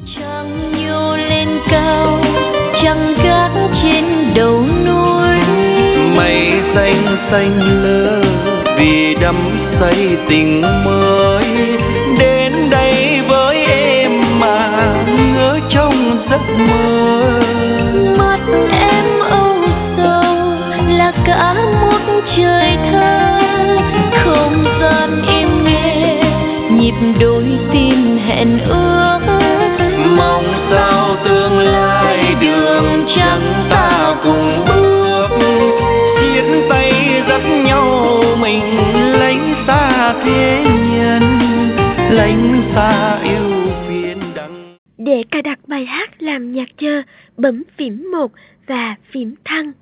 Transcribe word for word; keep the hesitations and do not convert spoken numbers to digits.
Trăng nhô lên cao, trăng gác trên đầu núi. Mây xanh xanh lơ vì đắm say tình mới. Đến đây với em mà ngỡ trong giấc mơ. Mắt em âu sầu là cả một trời thơ. Không gian im nghe nhịp đôi tim hẹn ước. Mong sao tương lai đường trắng ta cùng bước. Siết tay dắt nhau mình lánh xa thế nhân, lánh xa yêu phiền đắng. Để cài đặt bài hát làm nhạc chờ, bấm phím một và phím thăng.